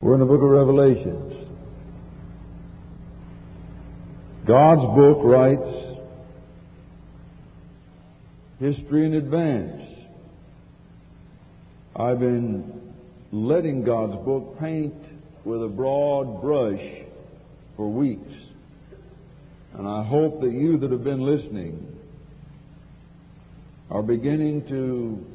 We're in the book of Revelations. God's book writes history in advance. I've been letting God's book paint with a broad brush for weeks. And I hope that you that have been listening are beginning to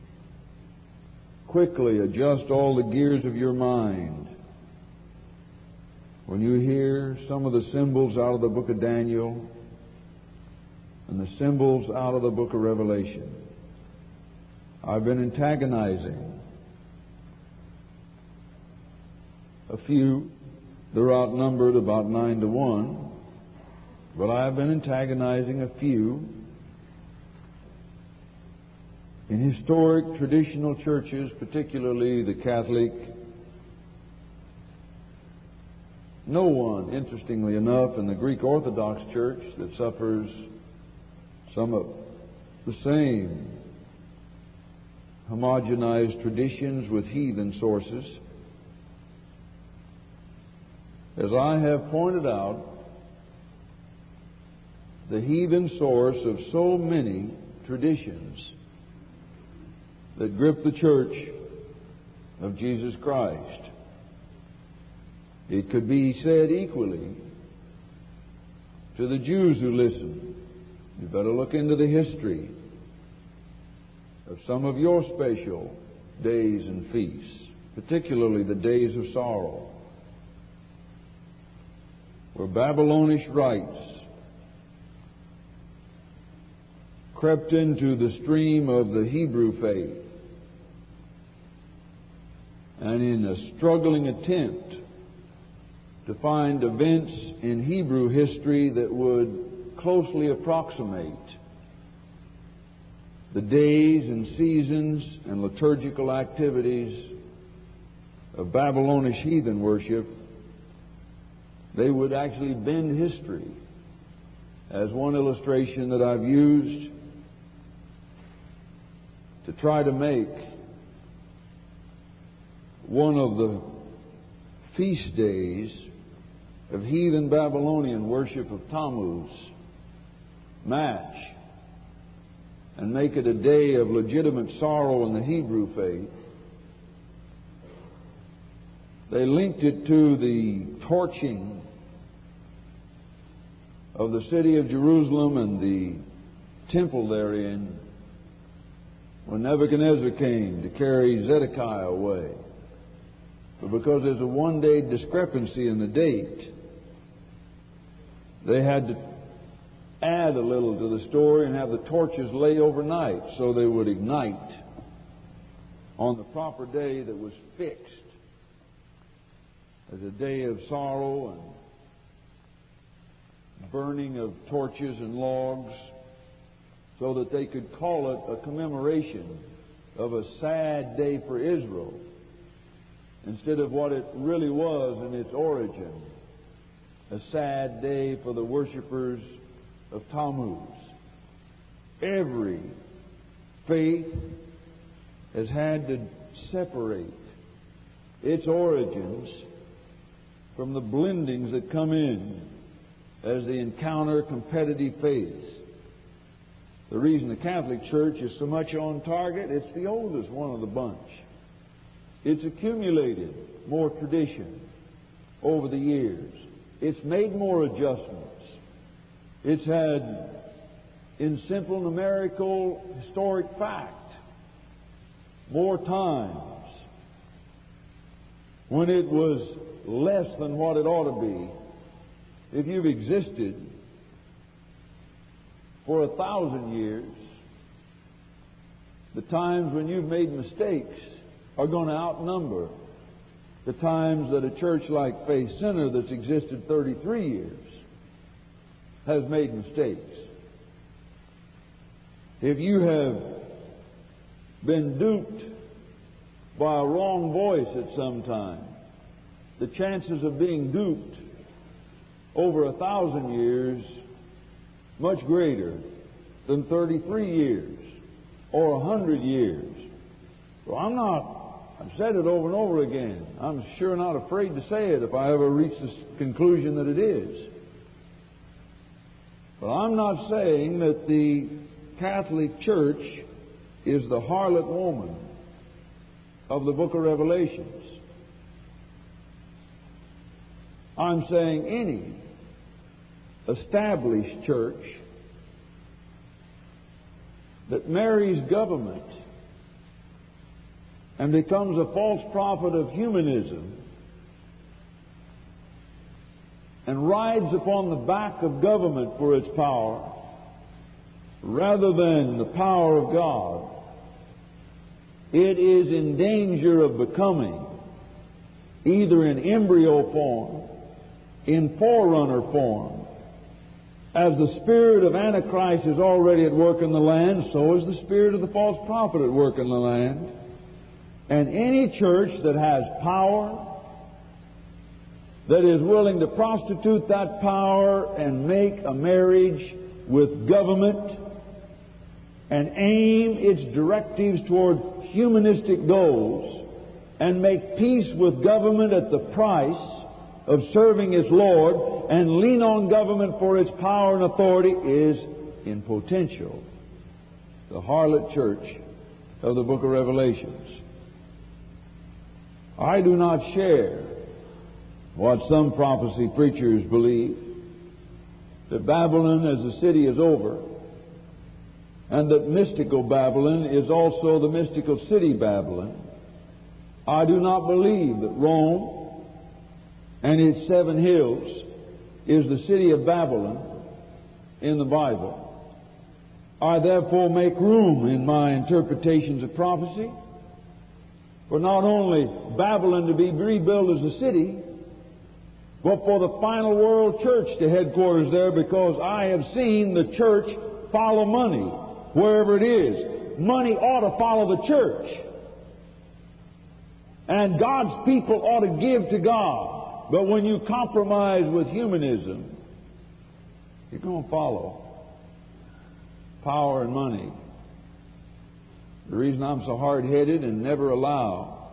quickly adjust all the gears of your mind when you hear some of the symbols out of the book of Daniel and the symbols out of the book of Revelation. I've been antagonizing a few. They're outnumbered about 9-1, but I've been antagonizing a few in historic traditional churches, particularly the Catholic. No one, interestingly enough, in the Greek Orthodox Church that suffers some of the same homogenized traditions with heathen sources. As I have pointed out, the heathen source of so many traditions that grip the church of Jesus Christ. It could be said equally to the Jews who listen. You better look into the history of some of your special days and feasts, particularly the days of sorrow, where Babylonish rites crept into the stream of the Hebrew faith, and in a struggling attempt to find events in Hebrew history that would closely approximate the days and seasons and liturgical activities of Babylonish heathen worship, they would actually bend history, as one illustration that I've used to try to make one of the feast days of heathen Babylonian worship of Tammuz match and make it a day of legitimate sorrow in the Hebrew faith. They linked it to the torching of the city of Jerusalem and the temple therein when Nebuchadnezzar came to carry Zedekiah away. But because there's a one-day discrepancy in the date, they had to add a little to the story and have the torches lay overnight so they would ignite on the proper day that was fixed as a day of sorrow and burning of torches and logs, so that they could call it a commemoration of a sad day for Israel, instead of what it really was in its origin, a sad day for the worshipers of Tammuz. Every faith has had to separate its origins from the blendings that come in as they encounter competitive faiths. The reason the Catholic Church is so much on target, it's the oldest one of the bunch. It's accumulated more tradition over the years. It's made more adjustments. It's had, in simple numerical historic fact, more times when it was less than what it ought to be. If you've existed for 1,000 years, the times when you've made mistakes are going to outnumber the times that a church like Faith Center that's existed 33 years has made mistakes. If you have been duped by a wrong voice at some time, the chances of being duped over 1,000 years much greater than 33 years or 100 years. So I've said it over and over again. I'm sure not afraid to say it if I ever reach the conclusion that it is. But I'm not saying that the Catholic Church is the harlot woman of the book of Revelations. I'm saying any established church that marries government and becomes a false prophet of humanism and rides upon the back of government for its power rather than the power of God, it is in danger of becoming either in embryo form, in forerunner form. As the spirit of Antichrist is already at work in the land, so is the spirit of the false prophet at work in the land. And any church that has power, that is willing to prostitute that power and make a marriage with government and aim its directives toward humanistic goals and make peace with government at the price of serving its Lord and lean on government for its power and authority is, in potential, the harlot church of the book of Revelations. I do not share what some prophecy preachers believe, that Babylon as a city is over, and that mystical Babylon is also the mystical city Babylon. I do not believe that Rome and its 7 hills is the city of Babylon in the Bible. I therefore make room in my interpretations of prophecy for not only Babylon to be rebuilt as a city, but for the final world church to headquarters there, because I have seen the church follow money wherever it is. Money ought to follow the church. And God's people ought to give to God. But when you compromise with humanism, you're going to follow power and money. The reason I'm so hard-headed and never allow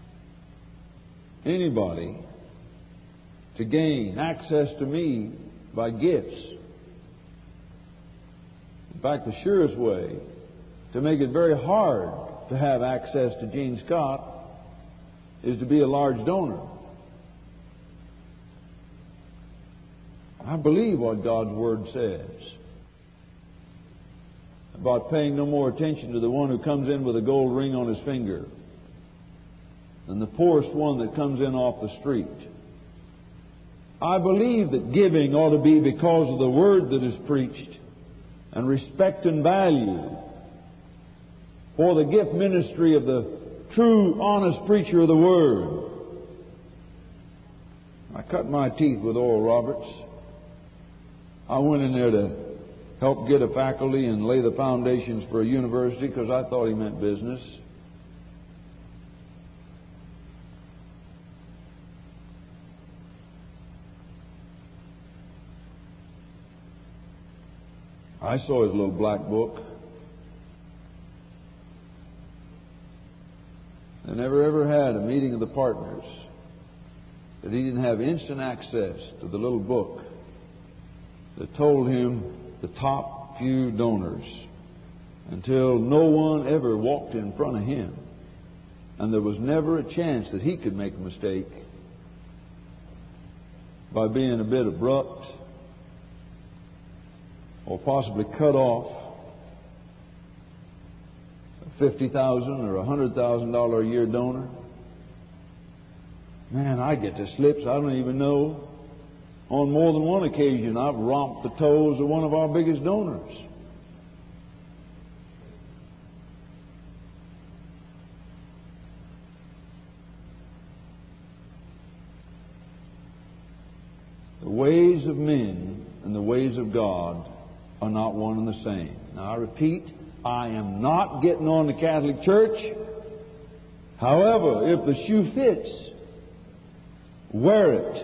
anybody to gain access to me by gifts. In fact, the surest way to make it very hard to have access to Gene Scott is to be a large donor. I believe what God's Word says about paying no more attention to the one who comes in with a gold ring on his finger than the poorest one that comes in off the street. I believe that giving ought to be because of the Word that is preached, and respect and value for the gift ministry of the true, honest preacher of the Word. I cut my teeth with Oral Roberts. I went in there to help get a faculty and lay the foundations for a university because I thought he meant business. I saw his little black book. I never ever had a meeting of the partners that he didn't have instant access to the little book that told him the top few donors, until no one ever walked in front of him. And there was never a chance that he could make a mistake by being a bit abrupt or possibly cut off a $50,000 or $100,000 a year donor. Man, I get the slips. I don't even know. On more than one occasion, I've romped the toes of one of our biggest donors. The ways of men and the ways of God are not one and the same. Now, I repeat, I am not getting on the Catholic Church. However, if the shoe fits, wear it.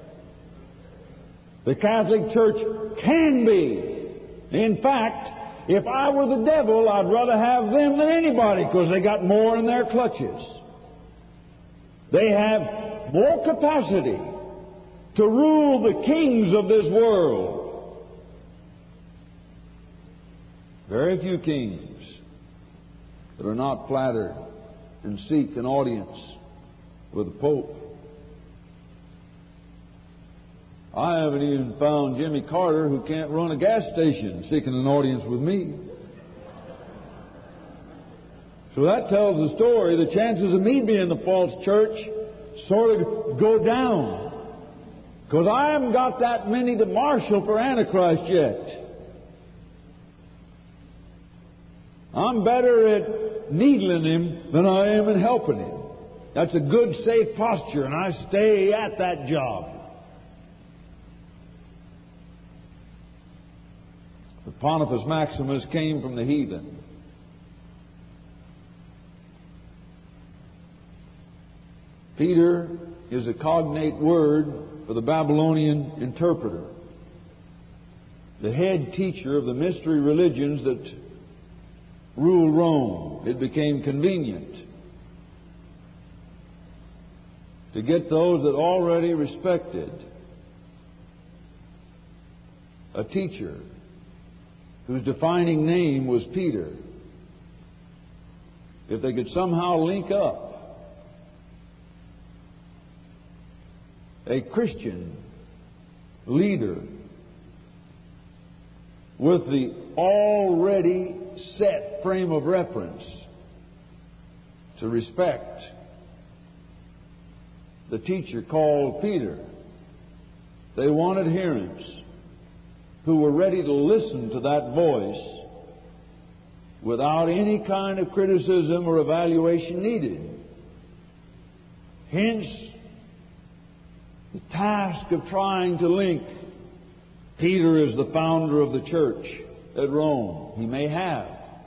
The Catholic Church can be. In fact, if I were the devil, I'd rather have them than anybody because they got more in their clutches. They have more capacity to rule the kings of this world. Very few kings that are not flattered and seek an audience with the Pope. I haven't even found Jimmy Carter, who can't run a gas station, seeking an audience with me. So that tells the story. The chances of me being the false church sort of go down, because I haven't got that many to marshal for Antichrist yet. I'm better at needling him than I am in helping him. That's a good, safe posture, and I stay at that job. But Pontifex Maximus came from the heathen. Peter is a cognate word for the Babylonian interpreter, the head teacher of the mystery religions that ruled Rome. It became convenient to get those that already respected a teacher whose defining name was Peter. If they could somehow link up a Christian leader with the already set frame of reference to respect the teacher called Peter, they wanted adherents who were ready to listen to that voice without any kind of criticism or evaluation needed. Hence, the task of trying to link Peter as the founder of the church at Rome. He may have.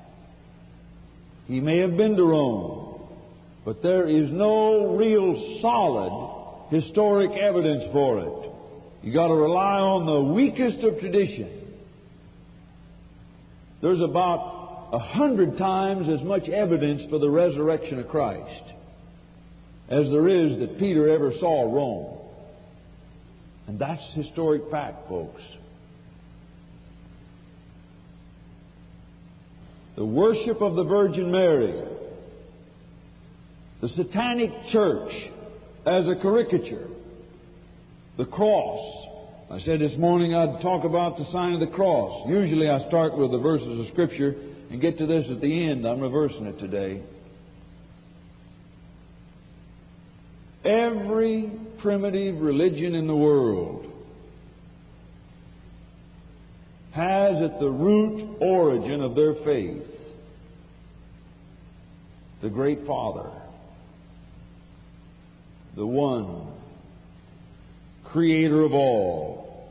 He may have been to Rome. But there is no real solid historic evidence for it. You got to rely on the weakest of tradition. There's about 100 times as much evidence for the resurrection of Christ as there is that Peter ever saw Rome. And that's historic fact, folks. The worship of the Virgin Mary, the satanic church as a caricature, the cross. I said this morning I'd talk about the sign of the cross. Usually I start with the verses of Scripture and get to this at the end. I'm reversing it today. Every primitive religion in the world has at the root origin of their faith the Great Father, the one Creator of all.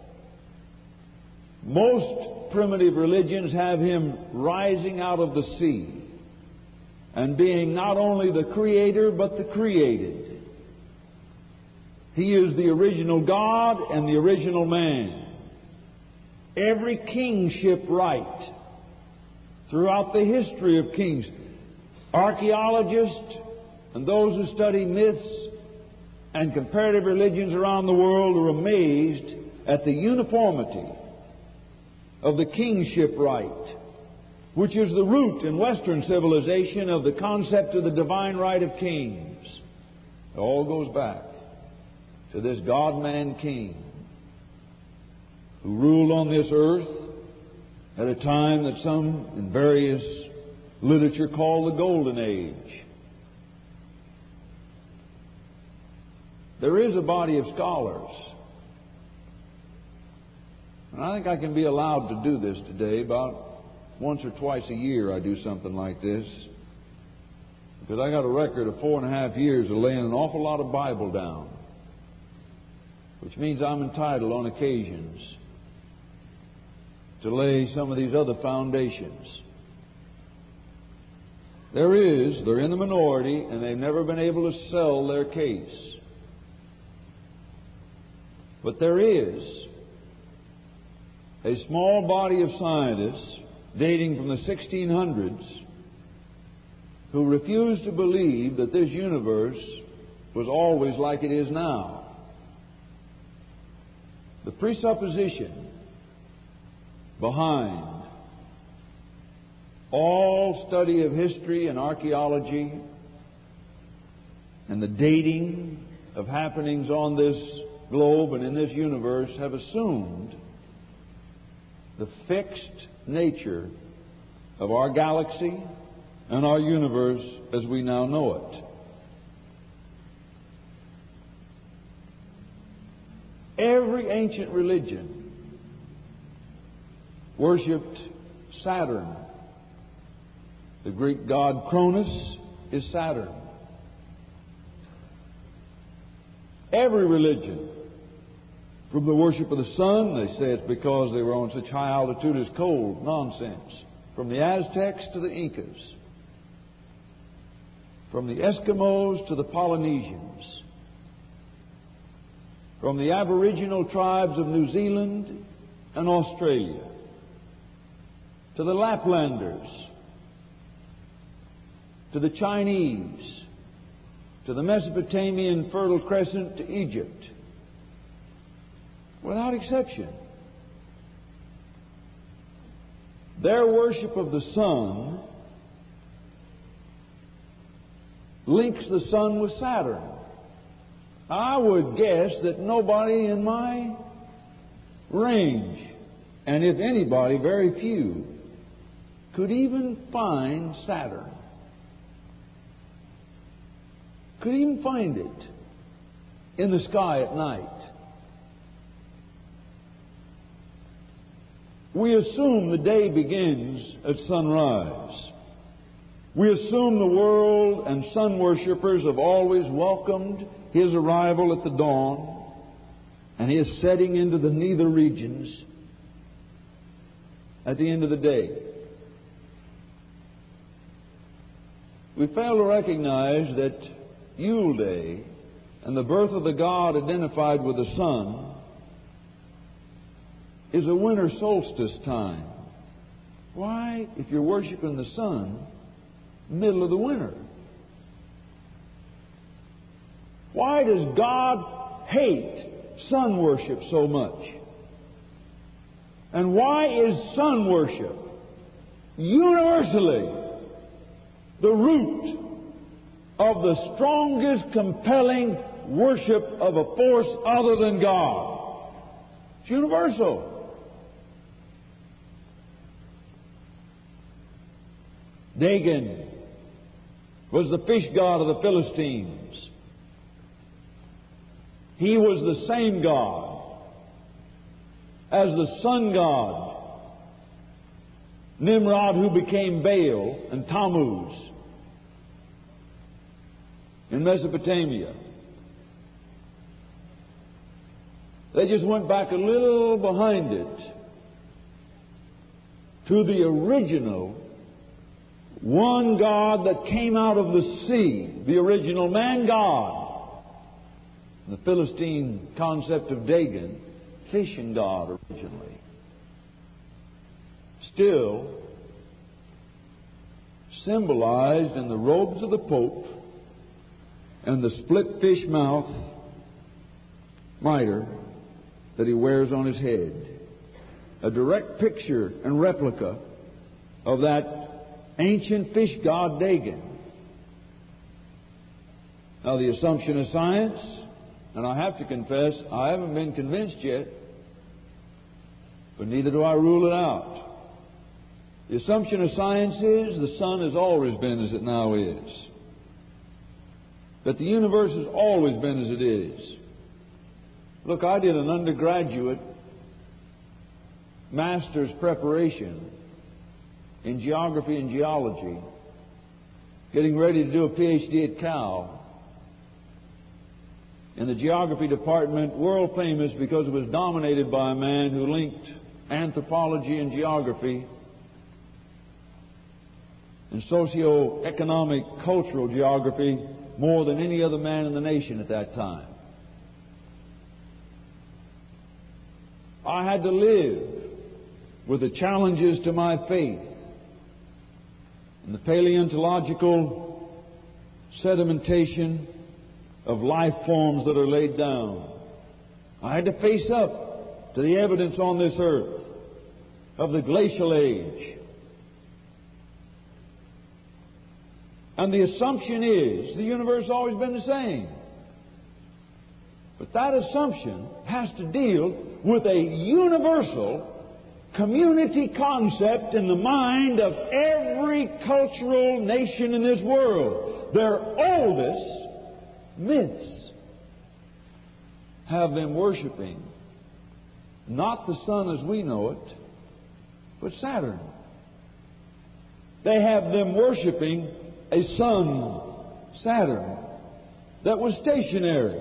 Most primitive religions have Him rising out of the sea and being not only the Creator but the created. He is the original God and the original man. Every kingship right throughout the history of kings, archaeologists and those who study myths and comparative religions around the world are amazed at the uniformity of the kingship right, which is the root in Western civilization of the concept of the divine right of kings. It all goes back to this God-man king who ruled on this earth at a time that some in various literature call the Golden Age. There is a body of scholars, and I think I can be allowed to do this today. About once or twice a year I do something like this, because I got a record of 4.5 years of laying an awful lot of Bible down, which means I'm entitled on occasions to lay some of these other foundations. They're in the minority, and they've never been able to sell their case. But there is a small body of scientists dating from the 1600s who refuse to believe that this universe was always like it is now. The presupposition behind all study of history and archaeology and the dating of happenings on this globe and in this universe have assumed the fixed nature of our galaxy and our universe as we now know it. Every ancient religion worshipped Saturn. The Greek god Cronus is Saturn. Every religion, from the worship of the sun, they say it's because they were on such high altitude it's cold. Nonsense. From the Aztecs to the Incas, from the Eskimos to the Polynesians, from the Aboriginal tribes of New Zealand and Australia, to the Laplanders, to the Chinese, to the Mesopotamian Fertile Crescent, to Egypt, without exception. Their worship of the sun links the sun with Saturn. I would guess that nobody in my range, and if anybody, very few, could even find Saturn. Could even find it in the sky at night. We assume the day begins at sunrise. We assume the world and sun worshippers have always welcomed His arrival at the dawn and His setting into the nether regions at the end of the day. We fail to recognize that Yule Day and the birth of the god identified with the sun is a winter solstice time. Why, if you're worshiping the sun, middle of the winter? Why does God hate sun worship so much? And why is sun worship universally the root of the strongest compelling worship of a force other than God? It's universal. Dagon was the fish god of the Philistines. He was the same God as the sun god Nimrod, who became Baal, and Tammuz in Mesopotamia. They just went back a little behind it to the original one God that came out of the sea, the original man God. The Philistine concept of Dagon, fishing god originally. Still symbolized in the robes of the Pope and the split fish mouth mitre that he wears on his head. A direct picture and replica of that ancient fish god Dagon. Now, the assumption of science, and I have to confess, I haven't been convinced yet, but neither do I rule it out. The assumption of science is the sun has always been as it now is. That the universe has always been as it is. Look, I did an undergraduate master's preparation in geography and geology, getting ready to do a PhD at Cal. In the geography department, world famous because it was dominated by a man who linked anthropology and geography and socio-economic cultural geography more than any other man in the nation at that time. I had to live with the challenges to my faith and the paleontological sedimentation of life forms that are laid down. I had to face up to the evidence on this earth of the glacial age. And the assumption is the universe has always been the same. But that assumption has to deal with a universal community concept in the mind of every cultural nation in this world. Their oldest myths have them worshiping not the sun as we know it, but Saturn. They have them worshiping a sun, Saturn, that was stationary.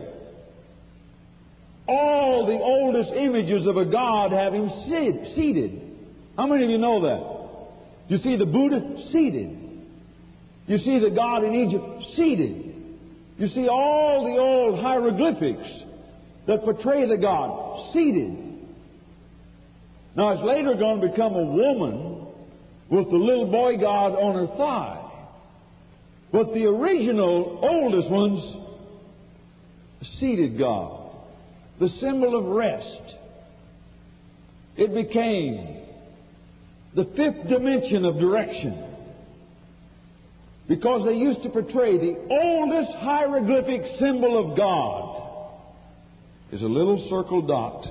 All the oldest images of a god have him seated. How many of you know that? You see the Buddha seated. You see the god in Egypt seated. You see all the old hieroglyphics that portray the god seated. Now it's later going to become a woman with the little boy god on her thigh. But the original, oldest ones, a seated god. The symbol of rest. It became the fifth dimension of direction. Because they used to portray the oldest hieroglyphic symbol of God is a little circle dot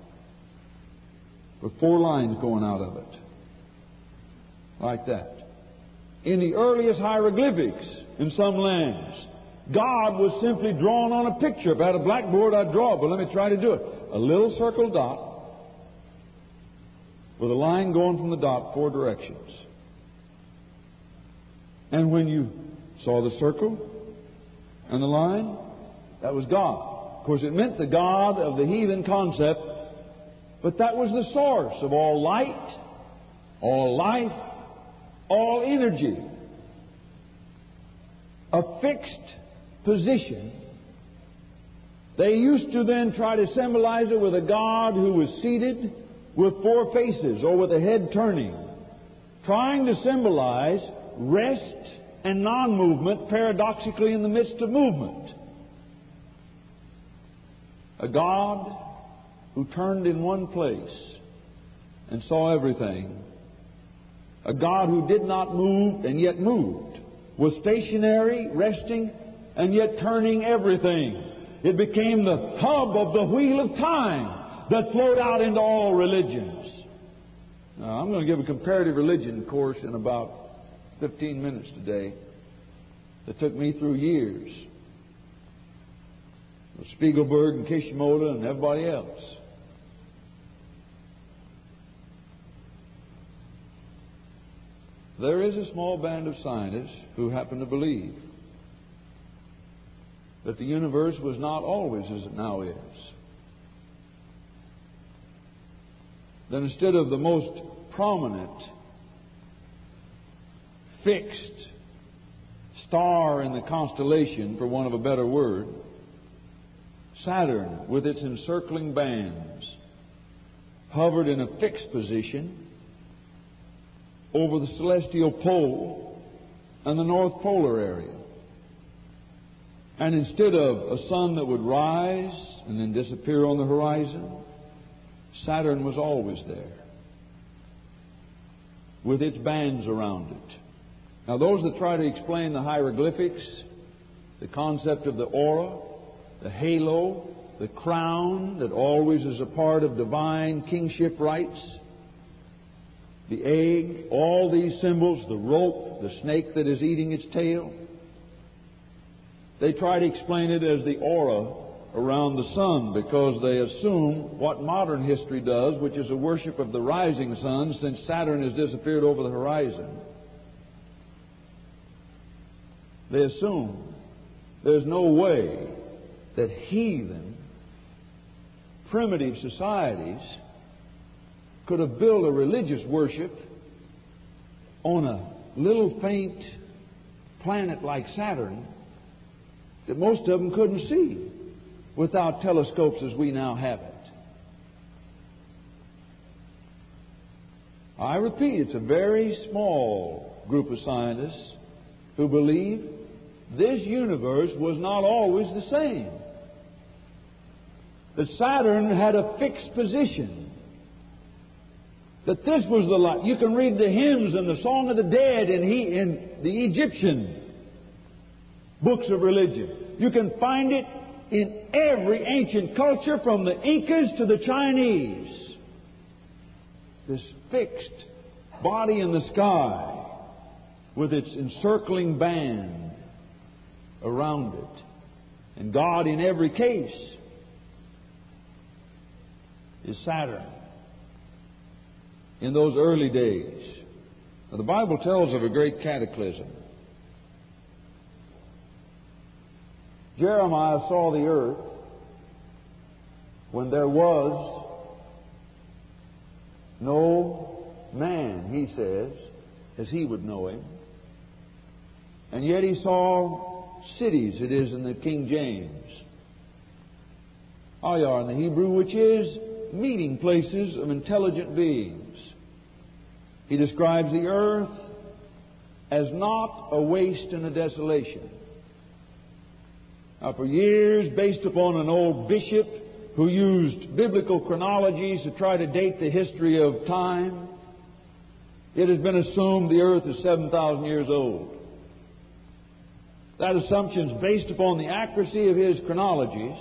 with 4 lines going out of it. Like that. In the earliest hieroglyphics in some lands, God was simply drawn on a picture. If I had a blackboard, I'd draw it, but let me try to do it. A little circle dot with a line going from the dot 4 directions. And when you saw the circle and the line, that was God. Of course, it meant the God of the heathen concept, but that was the source of all light, all life, all energy. A fixed position. They used to then try to symbolize it with a God who was seated with 4 faces or with a head turning, trying to symbolize rest and non-movement paradoxically in the midst of movement. A God who turned in one place and saw everything. A God who did not move and yet moved, was stationary, resting, and yet turning everything. It became the hub of the wheel of time that flowed out into all religions. Now, I'm going to give a comparative religion course in about 15 minutes today that took me through years. With Spiegelberg and Kishimoto and everybody else. There is a small band of scientists who happen to believe that the universe was not always as it now is. That instead of the most prominent, fixed star in the constellation, for want of a better word, Saturn, with its encircling bands, hovered in a fixed position over the celestial pole and the North Polar area. And instead of a sun that would rise and then disappear on the horizon, Saturn was always there with its bands around it. Now, those that try to explain the hieroglyphics, the concept of the aura, the halo, the crown that always is a part of divine kingship rights, the egg, all these symbols, the rope, the snake that is eating its tail, they try to explain it as the aura around the sun because they assume what modern history does, which is a worship of the rising sun since Saturn has disappeared over the horizon. They assume there's no way that heathen, primitive societies could have built a religious worship on a little faint planet like Saturn that most of them couldn't see without telescopes as we now have it. I repeat, it's a very small group of scientists who believe this universe was not always the same. That Saturn had a fixed position. That this was the light. You can read the hymns and the Song of the Dead in the Egyptian books of religion. You can find it in every ancient culture from the Incas to the Chinese. This fixed body in the sky with its encircling band around it. And God in every case is Saturn. In those early days. Now, the Bible tells of a great cataclysm. Jeremiah saw the earth when there was no man, he says, as he would know him. And yet he saw cities, it is in the King James. Ayar in the Hebrew, which is meeting places of intelligent beings. He describes the earth as not a waste and a desolation. Now, for years, based upon an old bishop who used biblical chronologies to try to date the history of time, it has been assumed the earth is 7,000 years old. That assumption is based upon the accuracy of his chronologies,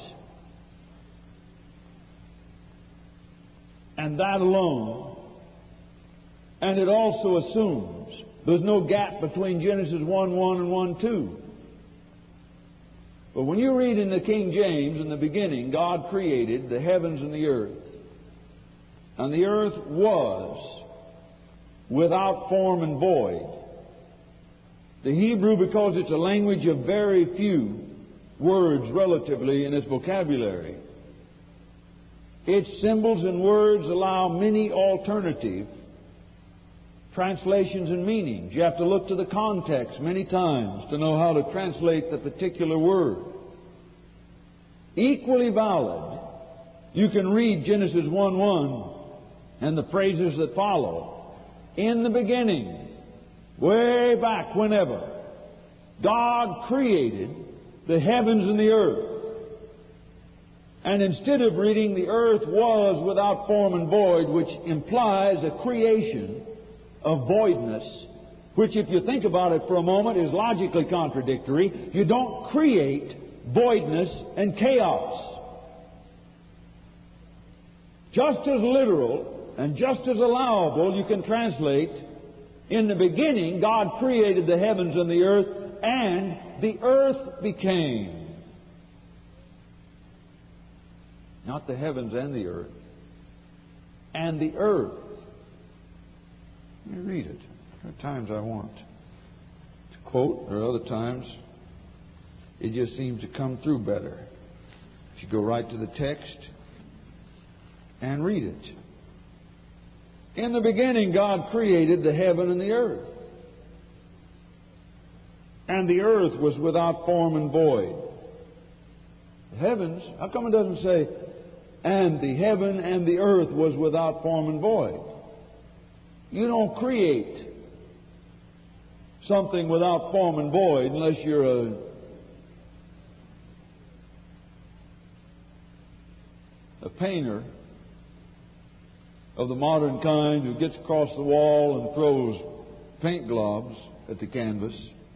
and that alone. And it also assumes there's no gap between Genesis 1:1 and 1:2. But when you read in the King James, in the beginning, God created the heavens and the earth. And the earth was without form and void. The Hebrew, because it's a language of very few words relatively in its vocabulary, its symbols and words allow many alternative translations and meanings. You have to look to the context many times to know how to translate the particular word. Equally valid, you can read Genesis 1:1 and the phrases that follow. In the beginning, way back whenever, God created the heavens and the earth. And instead of reading the earth was without form and void, which implies a creation of voidness, which, if you think about it for a moment, is logically contradictory. You don't create voidness and chaos. Just as literal and just as allowable, you can translate, in the beginning, God created the heavens and the earth became. Not the heavens and the earth. And the earth. Let me read it. There are times I want to quote, there are other times it just seems to come through better. If you go right to the text and read it. In the beginning, God created the heaven and the earth. And the earth was without form and void. The heavens, how come it doesn't say, and the heaven and the earth was without form and void? You don't create something without form and void unless you're a painter of the modern kind who gets across the wall and throws paint globs at the canvas.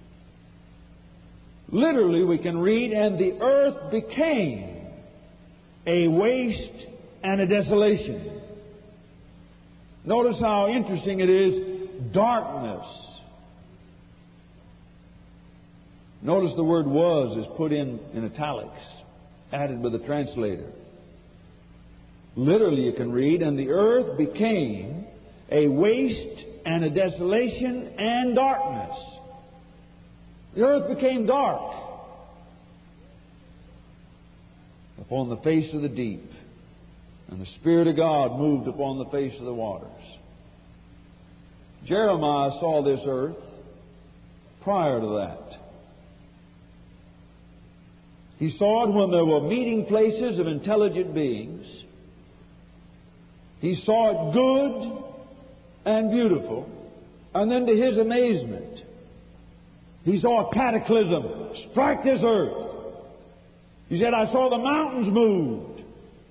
Literally, we can read, and the earth became a waste and a desolation. Notice how interesting it is, darkness. Notice the word was is put in italics, added by the translator. Literally, you can read, and the earth became a waste and a desolation and darkness. The earth became dark upon the face of the deep, and the Spirit of God moved upon the face of the waters. Jeremiah saw this earth prior to that. He saw it when there were meeting places of intelligent beings. He saw it good and beautiful, and then to his amazement, He saw a cataclysm strike this earth. He said, I saw the mountains moved,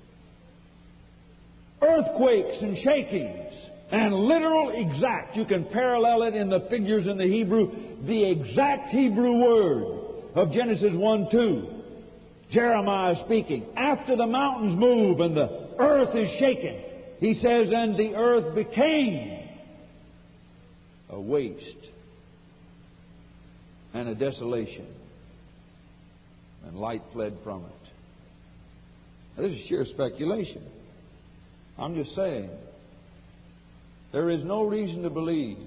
earthquakes and shakings, and literal exact. You can parallel it in the figures in the Hebrew, the exact Hebrew word of Genesis 1:2. Jeremiah speaking. After the mountains move and the earth is shaken, he says, and the earth became a waste and a desolation, and light fled from it. Now, this is sheer speculation. I'm just saying, there is no reason to believe,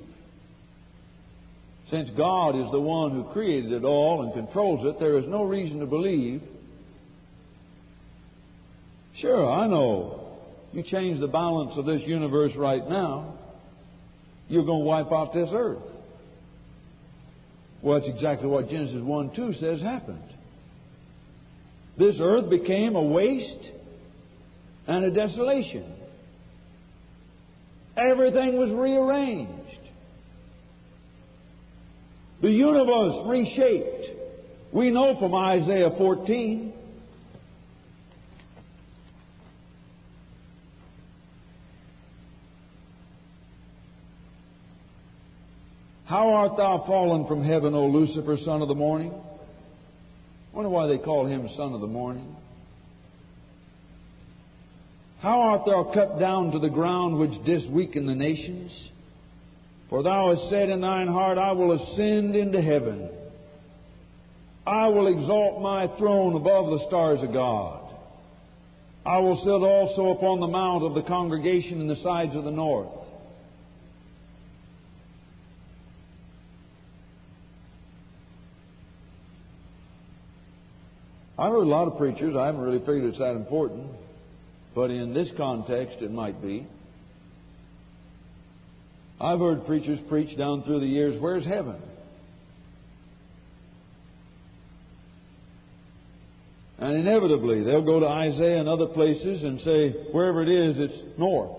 since God is the one who created it all and controls it, there is no reason to believe. Sure, I know, you change the balance of this universe right now, you're going to wipe out this earth. Well, that's exactly what Genesis 1:2 says happened. This earth became a waste and a desolation. Everything was rearranged. The universe reshaped. We know from Isaiah 14. How art thou fallen from heaven, O Lucifer, son of the morning? I wonder why they call him son of the morning. How art thou cut down to the ground, which didst weaken the nations? For thou hast said in thine heart, I will ascend into heaven. I will exalt my throne above the stars of God. I will sit also upon the mount of the congregation in the sides of the north. I've heard a lot of preachers, I haven't really figured it's that important, but in this context it might be. I've heard preachers preach down through the years, where's heaven? And inevitably they'll go to Isaiah and other places and say, wherever it is, it's north.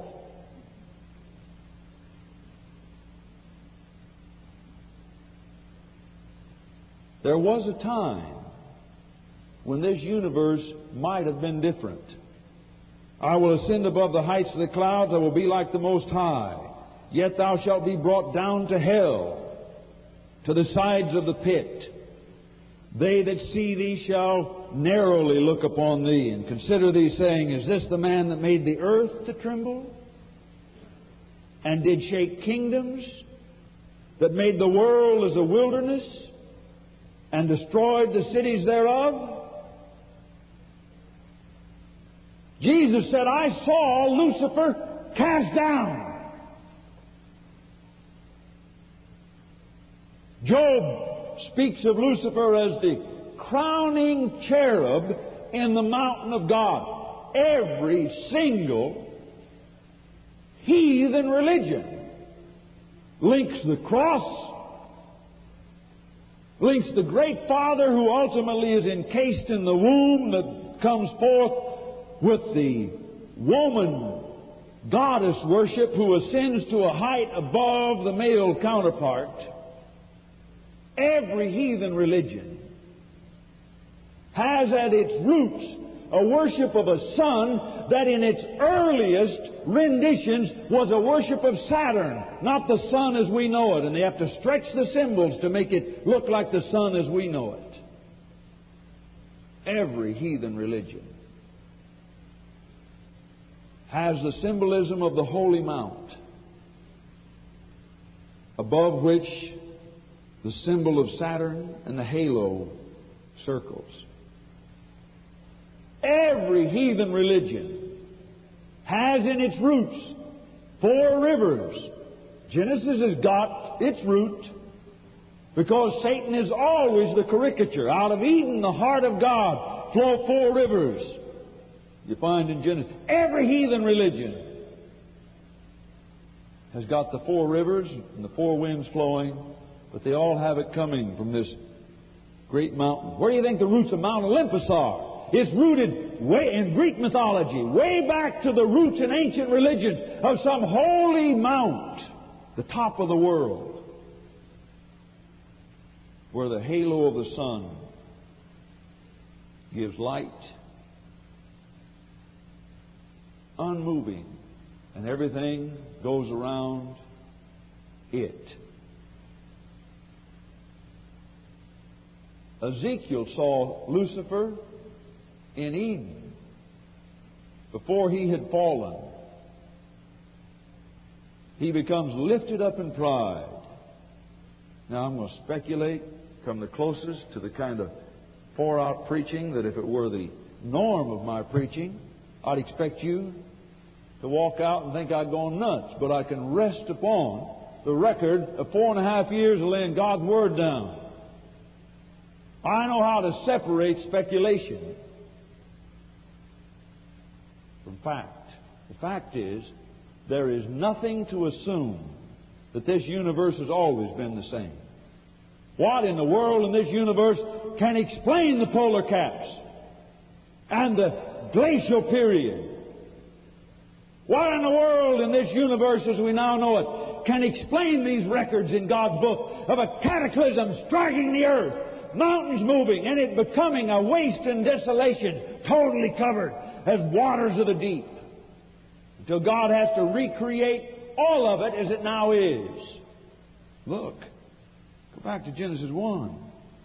There was a time when this universe might have been different. I will ascend above the heights of the clouds. I will be like the Most High. Yet thou shalt be brought down to hell, to the sides of the pit. They that see thee shall narrowly look upon thee, and consider thee, saying, is this the man that made the earth to tremble, and did shake kingdoms, that made the world as a wilderness, and destroyed the cities thereof? Jesus said, I saw Lucifer cast down. Job speaks of Lucifer as the crowning cherub in the mountain of God. Every single heathen religion links the cross, links the great Father who ultimately is encased in the womb that comes forth, with the woman goddess worship who ascends to a height above the male counterpart. Every heathen religion has at its roots a worship of a sun that in its earliest renditions was a worship of Saturn, not the sun as we know it. And they have to stretch the symbols to make it look like the sun as we know it. Every heathen religion has the symbolism of the Holy Mount, above which the symbol of Saturn and the halo circles. Every heathen religion has in its roots 4 rivers. Genesis has got its root because Satan is always the caricature. Out of Eden, the heart of God, flow 4 rivers. You find in Genesis, every heathen religion has got the 4 rivers and the 4 winds flowing, but they all have it coming from this great mountain. Where do you think the roots of Mount Olympus are? It's rooted way in Greek mythology, way back to the roots in ancient religion of some holy mount, the top of the world. where the halo of the sun gives light, unmoving, and everything goes around it. Ezekiel saw Lucifer in Eden before he had fallen. He becomes lifted up in pride. Now I'm going to speculate, come the closest to the kind of far-out preaching that if it were the norm of my preaching, I'd expect you to walk out and think I'd gone nuts. But I can rest upon the record of 4.5 years of laying God's Word down. I know how to separate speculation from fact. The fact is, there is nothing to assume that this universe has always been the same. What in the world in this universe can explain the polar caps and the glacial period? What in the world in this universe as we now know it can explain these records in God's book of a cataclysm striking the earth, mountains moving, and it becoming a waste and desolation, totally covered as waters of the deep, until God has to recreate all of it as it now is. Look, go back to Genesis 1.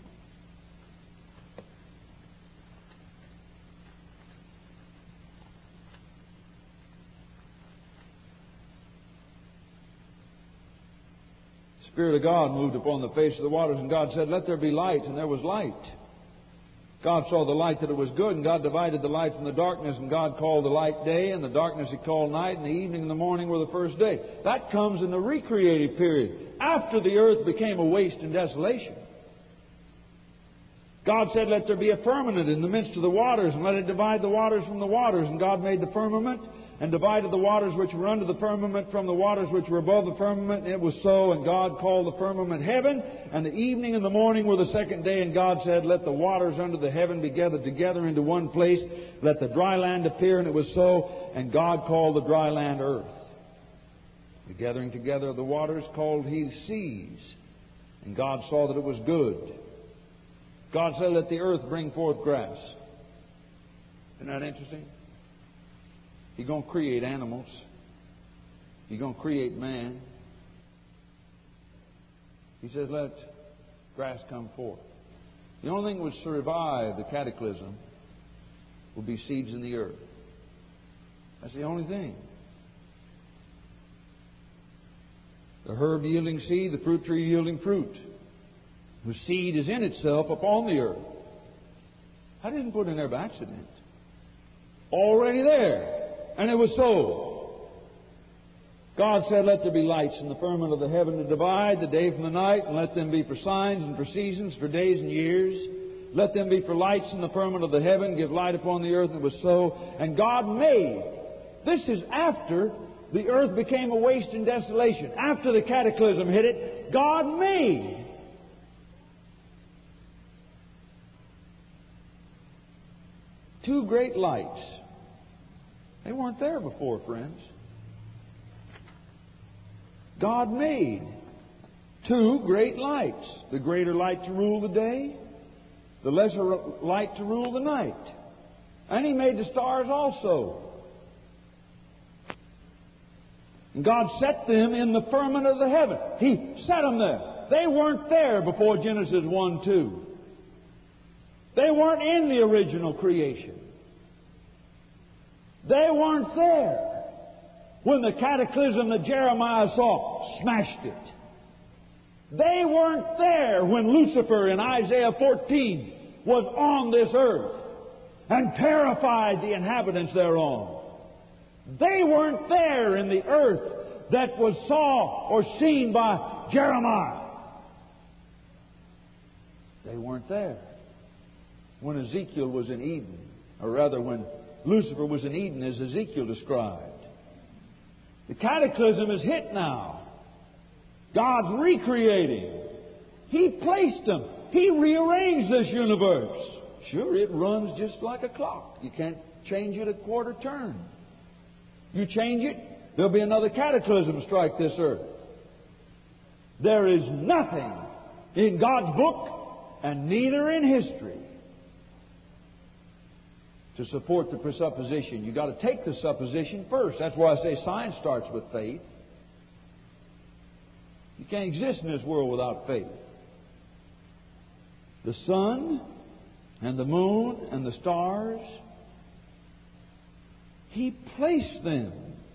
The Spirit of God moved upon the face of the waters, and God said, "Let there be light," and there was light. God saw the light that it was good, and God divided the light from the darkness, and God called the light day, and the darkness He called night, and the evening and the morning were the first day. That comes in the recreative period, after the earth became a waste and desolation. God said, "Let there be a firmament in the midst of the waters, and let it divide the waters from the waters." And God made the firmament, and divided the waters which were under the firmament from the waters which were above the firmament. And it was so, and God called the firmament heaven, and the evening and the morning were the second day. And God said, "Let the waters under the heaven be gathered together into one place. Let the dry land appear." And it was so, and God called the dry land earth. The gathering together of the waters called He seas. And God saw that it was good. God said, "Let the earth bring forth grass." Isn't that interesting? He's going to create animals. He's going to create man. He says, "Let grass come forth." The only thing that would survive the cataclysm will be seeds in the earth. That's the only thing. The herb yielding seed, the fruit tree yielding fruit, whose seed is in itself upon the earth. I didn't put it in there by accident. Already there. And it was so. God said, "Let there be lights in the firmament of the heaven to divide the day from the night, and let them be for signs and for seasons, for days and years. Let them be for lights in the firmament of the heaven, give light upon the earth." And it was so. And God made. This is after the earth became a waste and desolation. After the cataclysm hit it, God made. Two great lights. They weren't there before, friends. God made two great lights. The greater light to rule the day, the lesser light to rule the night. And He made the stars also. And God set them in the firmament of the heaven. He set them there. They weren't there before Genesis 1:2. They weren't in the original creation. They weren't there when the cataclysm that Jeremiah saw smashed it. They weren't there when Lucifer in Isaiah 14 was on this earth and terrified the inhabitants thereon. They weren't there in the earth that was saw or seen by Jeremiah. They weren't there when Ezekiel was in Eden, or rather when Lucifer was in Eden as Ezekiel described. The cataclysm is hit now. God's recreating. He placed them. He rearranged this universe. Sure, it runs just like a clock. You can't change it a quarter turn. You change it, there'll be another cataclysm strike this earth. There is nothing in God's book and neither in history to support the presupposition. You've got to take the supposition first. That's why I say science starts with faith. You can't exist in this world without faith. The sun and the moon and the stars, He placed them.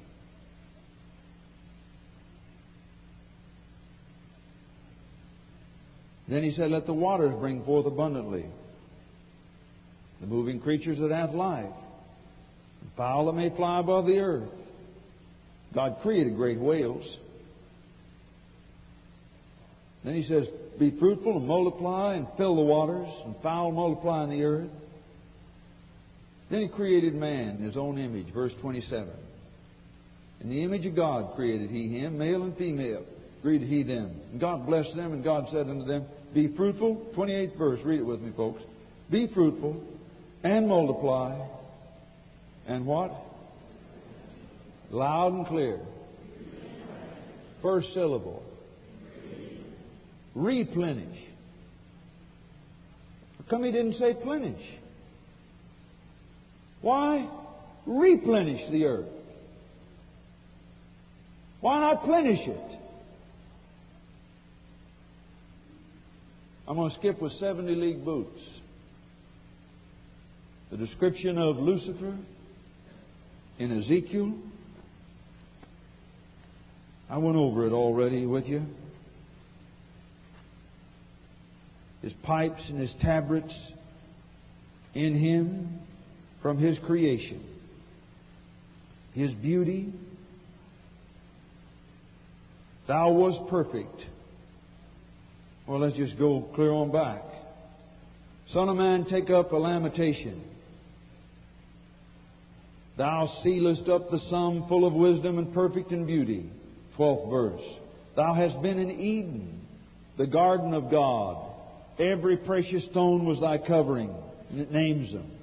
Then He said, let the waters bring forth abundantly the moving creatures that have life, the fowl that may fly above the earth. God created great whales. Then He says, be fruitful and multiply and fill the waters, and fowl multiply in the earth. Then He created man in His own image, verse 27. In the image of God created He him, male and female created He them. And God blessed them, and God said unto them, be fruitful. 28th verse, read it with me, folks. Be fruitful and multiply. And what? Loud and clear. First syllable. Replenish. How come He didn't say plenish? Why? Replenish the earth. Why not plenish it? I'm going to skip with 70 league boots. The description of Lucifer in Ezekiel. I went over it already with you. His pipes and his tabrets in him from his creation. His beauty. Thou wast perfect. Well, let's just go clear on back. Son of man, take up a lamentation. Thou sealest up the sum full of wisdom and perfect in beauty. 12th verse. Thou hast been in Eden, the garden of God. Every precious stone was thy covering. And it names them.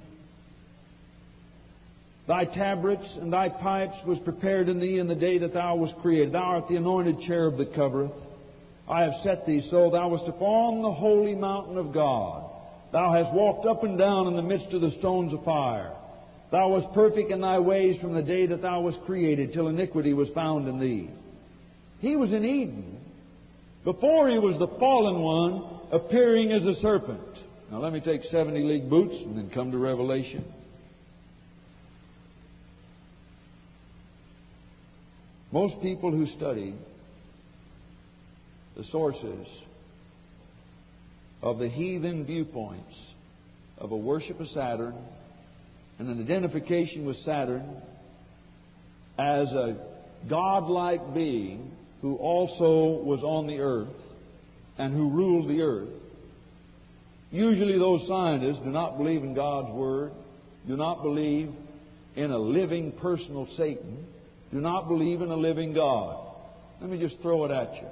Thy tabrets and thy pipes was prepared in thee in the day that thou wast created. Thou art the anointed cherub that covereth. I have set thee so thou wast upon the holy mountain of God. Thou hast walked up and down in the midst of the stones of fire. Thou wast perfect in thy ways from the day that thou wast created, till iniquity was found in thee. He was in Eden before he was the fallen one, appearing as a serpent. Now let me take 70 league boots and then come to Revelation. Most people who study the sources of the heathen viewpoints of a worship of Saturn and an identification with Saturn as a godlike being who also was on the earth and who ruled the earth. Usually those scientists do not believe in God's Word, do not believe in a living personal Satan, do not believe in a living God. Let me just throw it at you.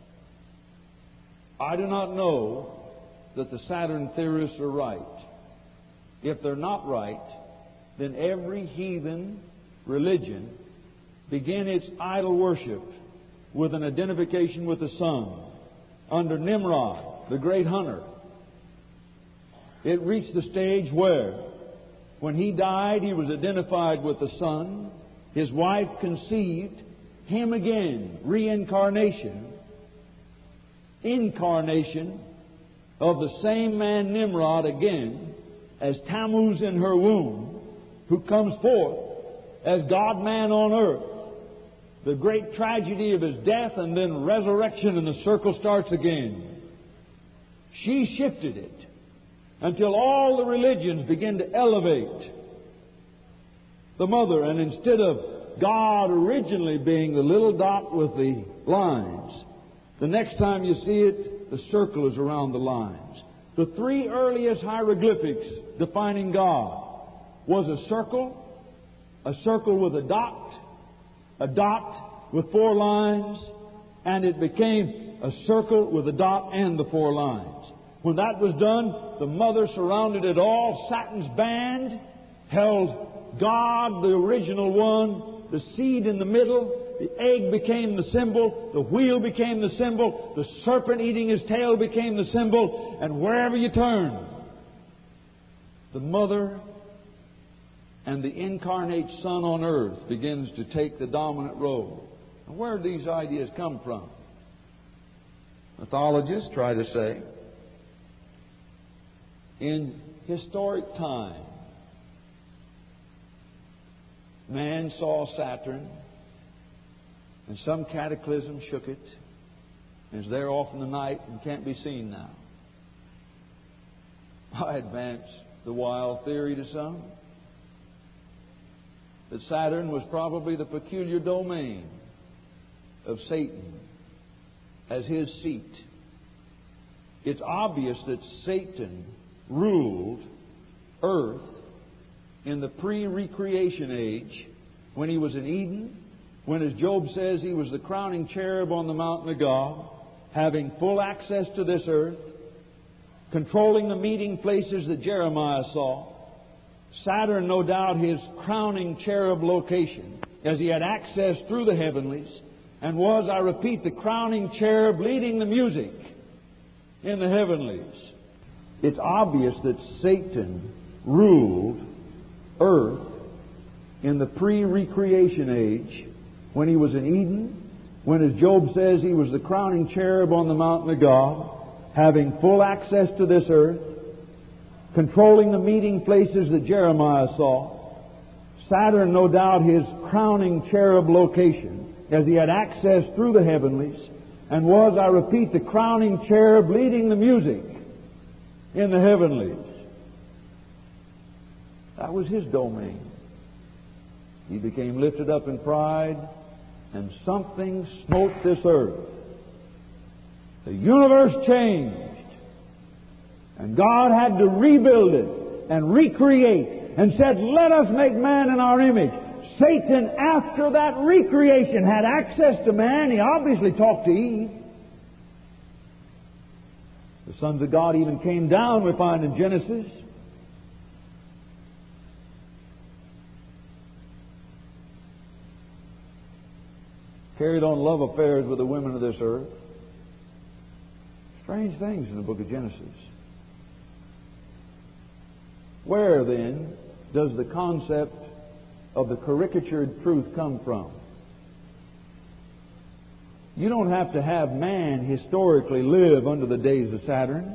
I do not know that the Saturn theorists are right. If they're not right, then every heathen religion began its idol worship with an identification with the sun. Under Nimrod, the great hunter, it reached the stage where, when he died, he was identified with the sun. His wife conceived him again, reincarnation, incarnation of the same man Nimrod again, as Tammuz in her womb, who comes forth as God-man on earth. The great tragedy of his death and then resurrection, and the circle starts again. She shifted it until all the religions begin to elevate the mother, and instead of God originally being the little dot with the lines, the next time you see it, the circle is around the lines. The three earliest hieroglyphics defining God was a circle with a dot with 4 lines, and it became a circle with a dot and the 4 lines. When that was done, the mother surrounded it all. Satan's band held God, the original one, the seed in the middle, the egg became the symbol, the wheel became the symbol, the serpent eating his tail became the symbol, and wherever you turn, the mother and the incarnate Son on earth begins to take the dominant role. And where do these ideas come from? Mythologists try to say, in historic time, man saw Saturn, and some cataclysm shook it, and is there off in the night and can't be seen now. I advance the wild theory to some that Saturn was probably the peculiar domain of Satan as his seat. It's obvious that Satan ruled earth in the pre-recreation age when he was in Eden, when, as Job says, he was the crowning cherub on the mountain of God, having full access to this earth, controlling the meeting places that Jeremiah saw. Saturn, no doubt, his crowning cherub location, as he had access through the heavenlies, and was, I repeat, the crowning cherub leading the music in the heavenlies. It's obvious that Satan ruled earth in the pre-recreation age when he was in Eden, when, as Job says, he was the crowning cherub on the mountain of God, having full access to this earth, controlling the meeting places that Jeremiah saw. Saturn, no doubt, his crowning cherub location, as he had access through the heavenlies, and was, I repeat, the crowning cherub leading the music in the heavenlies. That was his domain. He became lifted up in pride, and something smote this earth. The universe changed, and God had to rebuild it and recreate, and said, "Let us make man in our image." Satan, after that recreation, had access to man. He obviously talked to Eve. The sons of God even came down, we find in Genesis. Carried on love affairs with the women of this earth. Strange things in the book of Genesis. Where, then, does the concept of the caricatured truth come from? You don't have to have man historically live under the days of Saturn.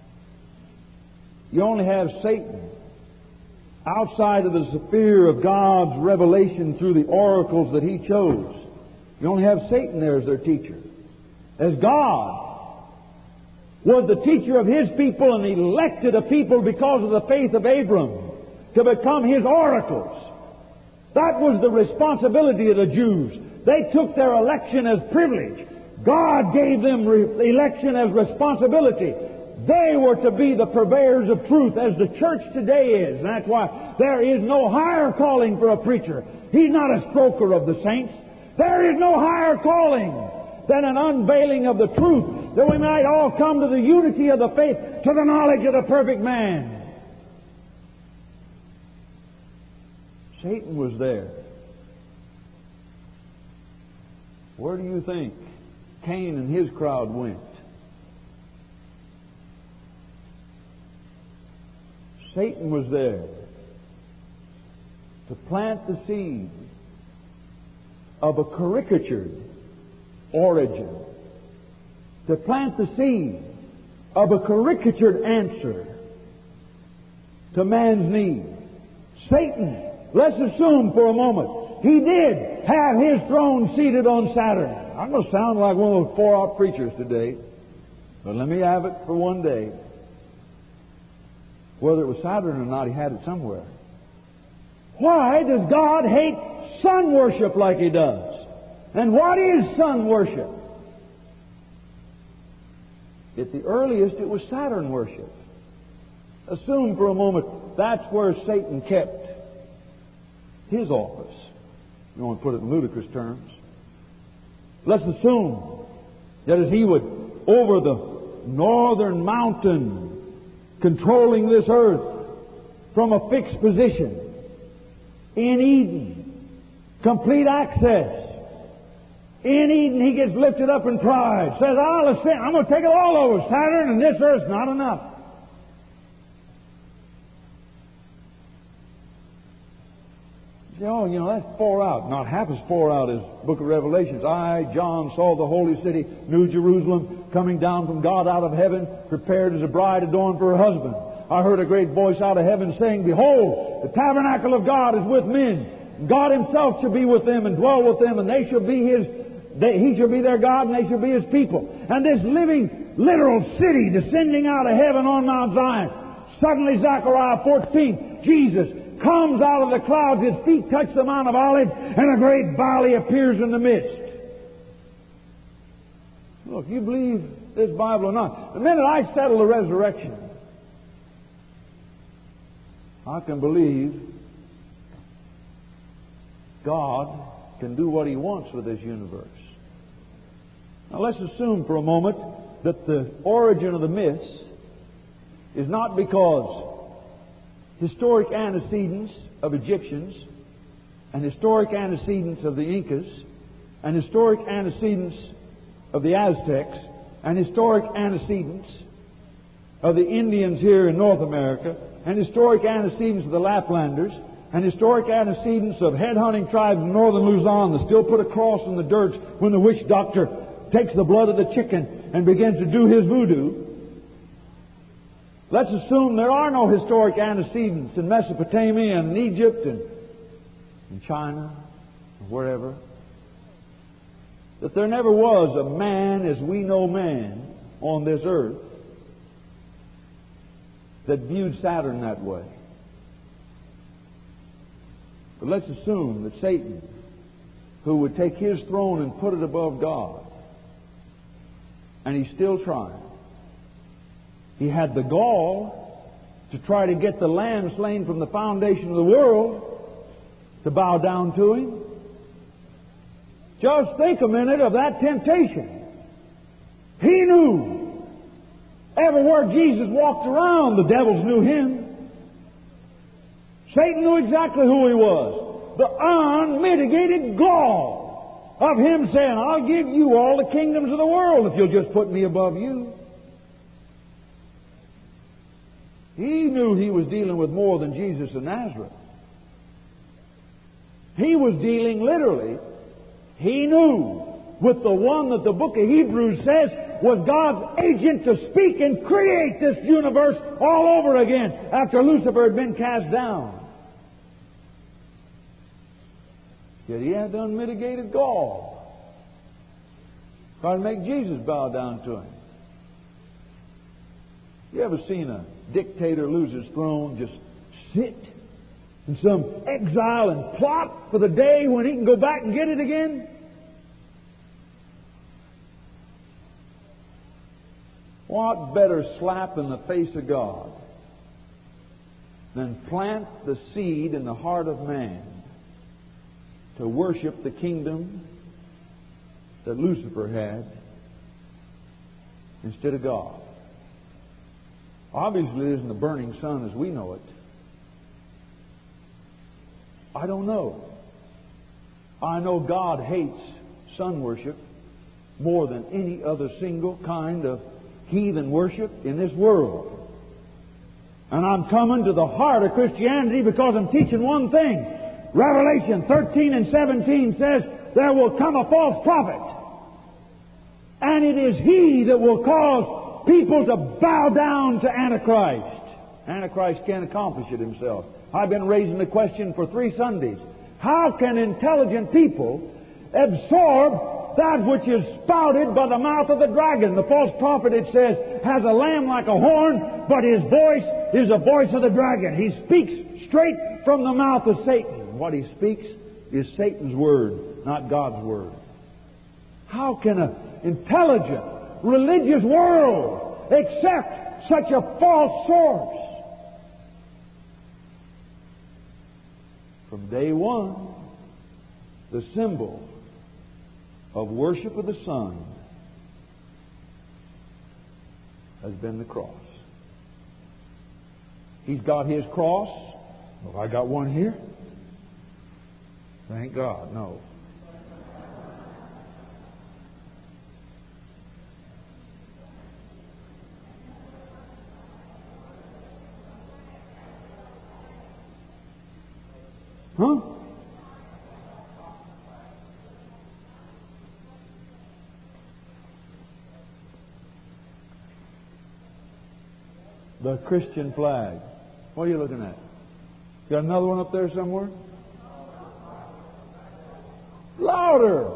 You only have Satan outside of the sphere of God's revelation through the oracles that He chose. You only have Satan there as their teacher. As God was the teacher of His people and elected a people because of the faith of Abram to become His oracles. That was the responsibility of the Jews. They took their election as privilege. God gave them election as responsibility. They were to be the purveyors of truth, as the church today is. And that's why there is no higher calling for a preacher. He's not a stroker of the saints. There is no higher calling than an unveiling of the truth, that we might all come to the unity of the faith, to the knowledge of the perfect man. Satan was there. Where do you think Cain and his crowd went? Satan was there to plant the seed of a caricatured origin, to plant the seed of a caricatured answer to man's need. Satan, let's assume for a moment, he did have his throne seated on Saturn. I'm going to sound like one of those far-out preachers today, but let me have it for one day. Whether it was Saturn or not, he had it somewhere. Why does God hate sun worship like He does? And what is sun worship? At the earliest, it was Saturn worship. Assume for a moment that's where Satan kept his office. You want to put it in ludicrous terms. Let's assume that as he would, over the northern mountain, controlling this earth from a fixed position, in Eden, complete access, In Eden, he gets lifted up in pride. Says, I'll ascend. I'm going to take it all over. Saturn and this earth's not enough. You say, oh, that's far out. Not half as far out as Book of Revelations. I, John, saw the holy city, New Jerusalem, coming down from God out of heaven, prepared as a bride adorned for her husband. I heard a great voice out of heaven saying, Behold, the tabernacle of God is with men. God Himself shall be with them and dwell with them, and they shall be He shall be their God, and they shall be His people. And this living, literal city descending out of heaven on Mount Zion. Suddenly, Zechariah 14, Jesus comes out of the clouds, His feet touch the Mount of Olives, and a great valley appears in the midst. Look, you believe this Bible or not, the minute I settle the resurrection, I can believe God can do what He wants with this universe. Now let's assume for a moment that the origin of the myths is not because historic antecedents of Egyptians and historic antecedents of the Incas and historic antecedents of the Aztecs and historic antecedents of the Indians here in North America and historic antecedents of the Laplanders and historic antecedents of head-hunting tribes in northern Luzon that still put a cross in the dirt when the witch doctor takes the blood of the chicken and begins to do his voodoo. Let's assume there are no historic antecedents in Mesopotamia and in Egypt and in China or wherever. That there never was a man as we know man on this earth that viewed Saturn that way. But let's assume that Satan, who would take his throne and put it above God, and he's still trying. He had the gall to try to get the lamb slain from the foundation of the world to bow down to him. Just think a minute of that temptation. He knew. Everywhere Jesus walked around, the devils knew him. Satan knew exactly who he was. The unmitigated gall of him saying, I'll give you all the kingdoms of the world if you'll just put me above you. He knew he was dealing with more than Jesus of Nazareth. He was dealing literally, he knew, with the one that the book of Hebrews says was God's agent to speak and create this universe all over again after Lucifer had been cast down. Yet he had the unmitigated gall. Trying to make Jesus bow down to him. You ever seen a dictator lose his throne, just sit in some exile and plot for the day when he can go back and get it again? What better slap in the face of God than plant the seed in the heart of man to worship the kingdom that Lucifer had instead of God? Obviously, it isn't the burning sun as we know it. I don't know. I know God hates sun worship more than any other single kind of heathen worship in this world. And I'm coming to the heart of Christianity because I'm teaching one thing. Revelation 13 and 17 says there will come a false prophet. And it is he that will cause people to bow down to Antichrist. Antichrist can't accomplish it himself. I've been raising the question for 3 Sundays. How can intelligent people absorb that which is spouted by the mouth of the dragon? The false prophet, it says, has a lamb like a horn, but his voice is the voice of the dragon. He speaks straight from the mouth of Satan. What he speaks is Satan's word, not God's word. How can an intelligent, religious world accept such a false source? From day one, the symbol of worship of the sun has been the cross. He's got his cross. Well, I got one here. Thank God, no. Huh? The Christian flag. What are you looking at? Got another one up there somewhere? Louder!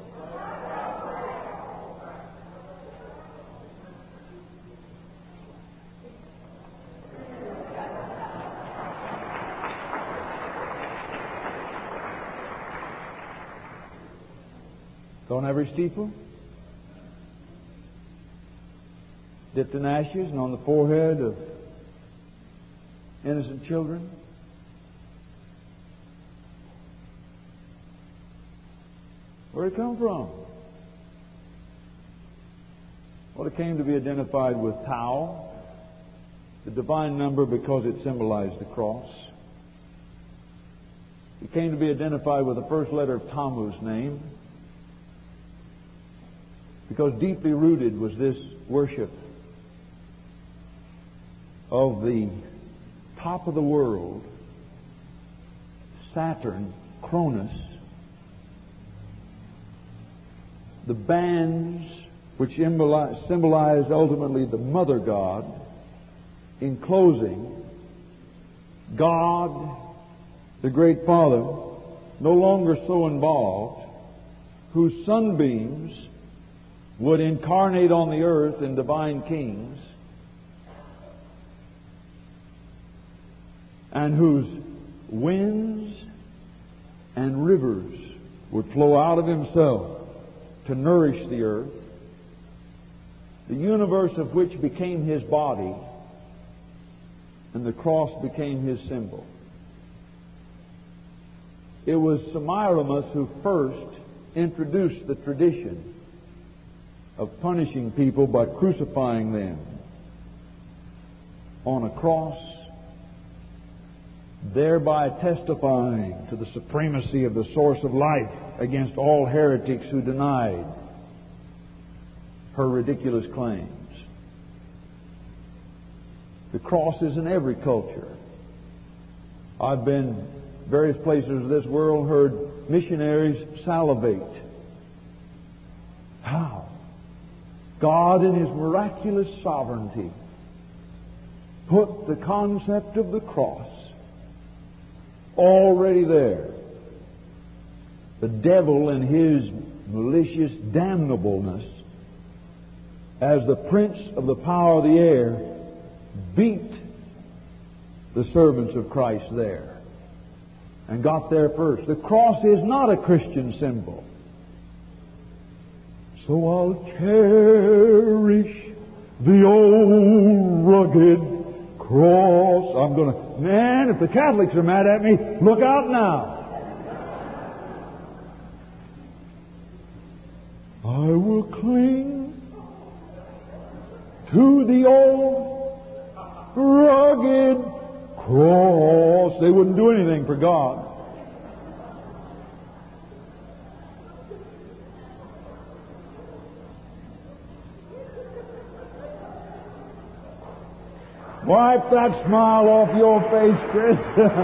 On every steeple, dipped in ashes, and on the forehead of innocent children. Where did it come from? Well, it came to be identified with Tau, the divine number, because it symbolized the cross. It came to be identified with the first letter of Tammuz's name, because deeply rooted was this worship of the top of the world, Saturn, Cronus, the bands which symbolized ultimately the Mother God, enclosing God, the Great Father, no longer so involved, whose sunbeams would incarnate on the earth in divine kings, and whose winds and rivers would flow out of Himself to nourish the earth, the universe of which became His body, and the cross became His symbol. It was Semiramis who first introduced the tradition of punishing people by crucifying them on a cross, thereby testifying to the supremacy of the source of life against all heretics who denied her ridiculous claims. The cross is in every culture. I've been various places of this world, heard missionaries salivate. How? God, in His miraculous sovereignty, put the concept of the cross already there. The devil in his malicious damnableness, as the prince of the power of the air, beat the servants of Christ there and got there first. The cross is not a Christian symbol. So I'll cherish the old rugged cross. Man, if the Catholics are mad at me, look out now. I will cling to the old rugged cross. They wouldn't do anything for God. Wipe that smile off your face, Chris.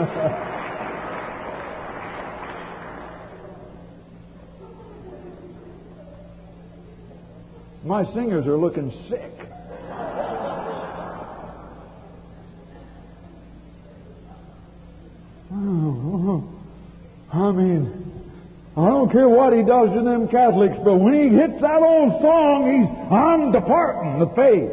My singers are looking sick. I mean, I don't care what he does to them Catholics, but when he hits that old song, I'm departing the faith.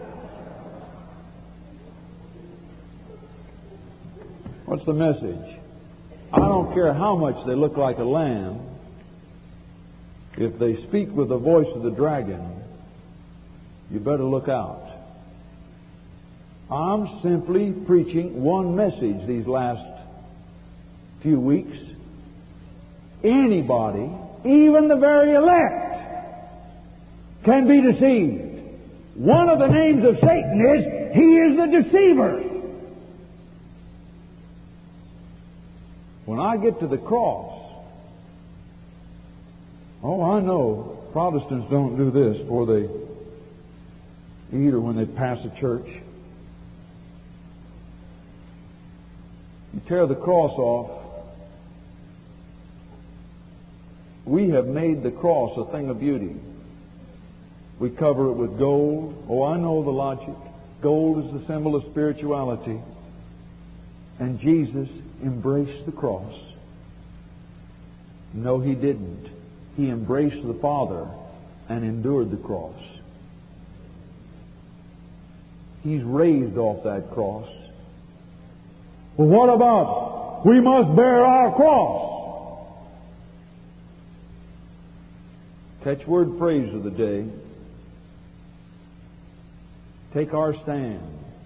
What's the message? I don't care how much they look like a lamb. If they speak with the voice of the dragon, you better look out. I'm simply preaching one message these last few weeks. Anybody, even the very elect, can be deceived. One of the names of Satan is, he is the deceiver. When I get to the cross, I know Protestants don't do this before they eat or when they pass a church. You tear the cross off, We have made the cross a thing of beauty. We cover it with gold. Oh, I know the logic. Gold is the symbol of spirituality. And Jesus embraced the cross. No, He didn't. He embraced the Father and endured the cross. He's raised off that cross. Well, what about we must bear our cross? Catchword phrase of the day. Take our stand.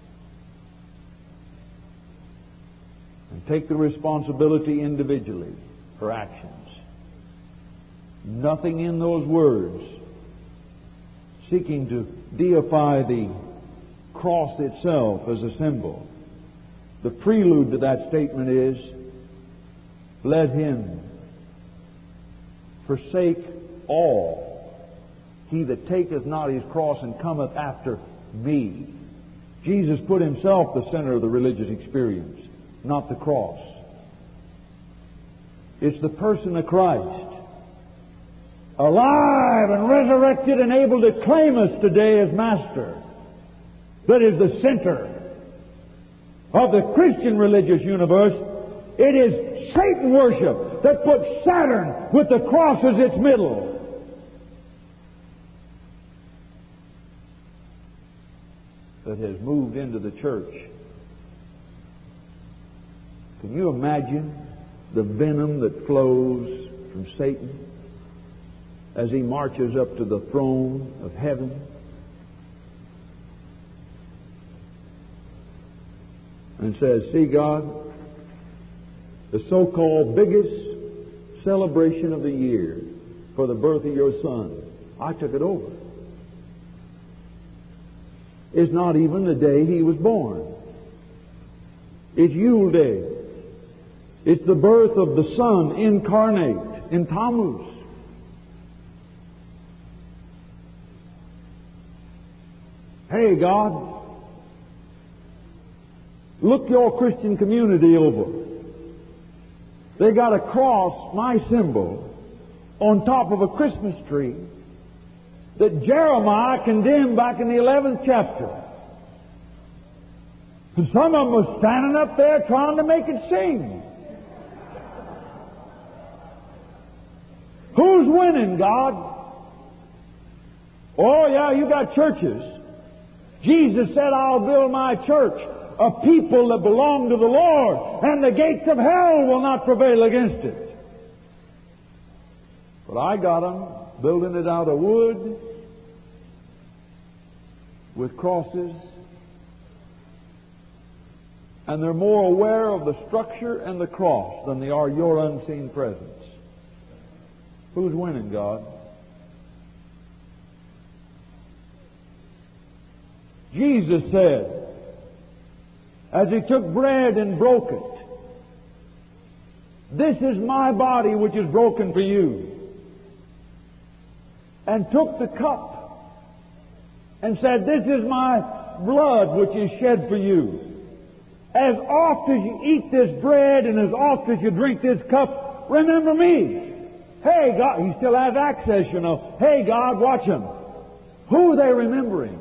And take the responsibility individually for actions. Nothing in those words seeking to deify the cross itself as a symbol. The prelude to that statement is, let him forsake all, he that taketh not his cross and cometh after me. Jesus put Himself the center of the religious experience, not the cross. It's the person of Christ, alive and resurrected and able to claim us today as Master, that is the center of the Christian religious universe. It is Satan worship that puts Saturn with the cross as its middle. That has moved into the church. Can you imagine the venom that flows from Satan as he marches up to the throne of heaven? And says, see, God, the so-called biggest celebration of the year for the birth of your Son, I took it over. It's not even the day He was born. It's Yule Day. It's the birth of the Son incarnate in Tammuz. Hey, God, look your Christian community over. They got a cross, my symbol, on top of a Christmas tree that Jeremiah condemned back in the 11th chapter. And some of them was standing up there trying to make it sing. Who's winning, God? Oh, yeah, you got churches. Jesus said, I'll build my church, a people that belong to the Lord, and the gates of hell will not prevail against it. But I got them building it out of wood with crosses, and they're more aware of the structure and the cross than they are your unseen presence. Who's winning, God? Jesus said, as He took bread and broke it, this is my body which is broken for you. And took the cup and said, this is my blood which is shed for you. As oft as you eat this bread and as oft as you drink this cup, remember me. Hey, God, He still has access, you know. Hey, God, watch Him. Who are they remembering?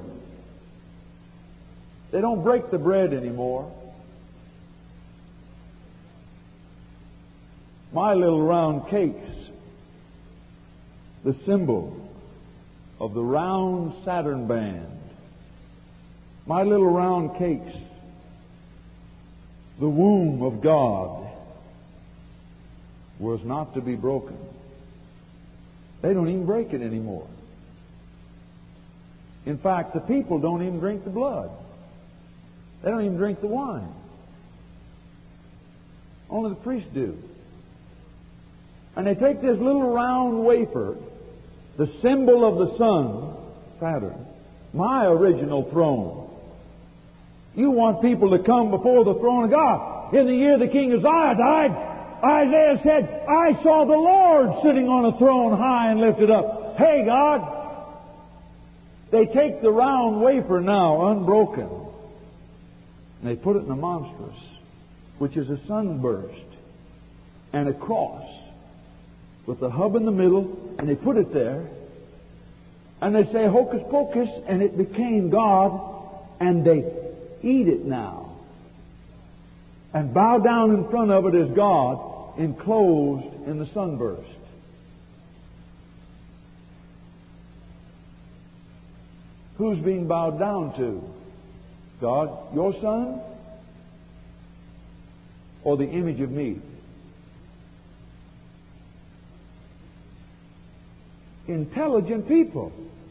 They don't break the bread anymore. My little round cakes, the symbol of the round Saturn band. My little round cakes, the womb of God, was not to be broken. They don't even break it anymore. In fact, the people don't even drink the blood. They don't even drink the wine. Only the priests do. And they take this little round wafer, the symbol of the sun, Saturn, my original throne. You want people to come before the throne of God. In the year the King Uzziah died, Isaiah said, I saw the Lord sitting on a throne high and lifted up. Hey, God, they take the round wafer now, unbroken, and they put it in a monstrous, which is a sunburst and a cross. with the hub in the middle, and they put it there, and they say hocus pocus, and it became God, and they eat it now, and bow down in front of it as God, enclosed in the sunburst. Who's being bowed down to? God, your Son? Or the image of me? Intelligent people.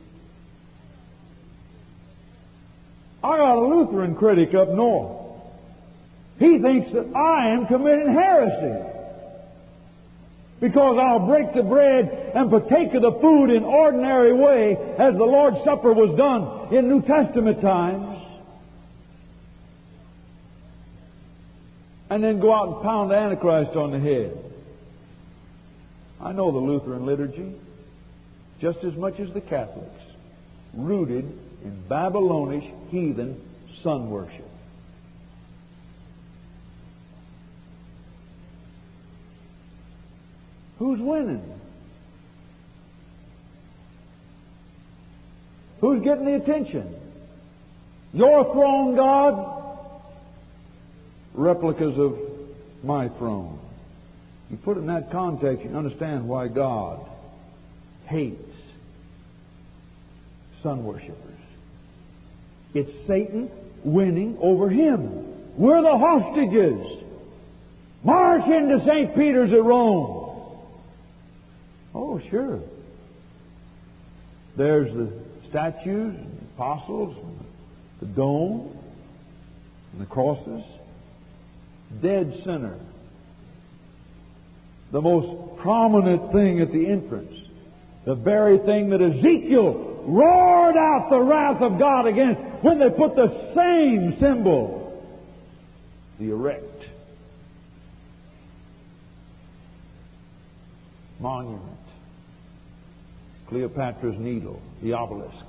I got a Lutheran critic up north. He thinks that I am committing heresy because I'll break the bread and partake of the food in ordinary way as the Lord's Supper was done in New Testament times, and then go out and pound the Antichrist on the head. I know the Lutheran liturgy just as much as the Catholics, rooted in Babylonish heathen sun worship. Who's winning? Who's getting the attention? Your throne, God? Replicas of my throne. You put it in that context, you understand why God hates sun worshippers. It's Satan winning over him. We're the hostages. March into St. Peter's at Rome. Oh, sure. There's the statues, and the apostles, and the dome, and the crosses. Dead center. The most prominent thing at the entrance. The very thing that Ezekiel roared out the wrath of God against when they put the same symbol, the erect monument, Cleopatra's Needle, the obelisk.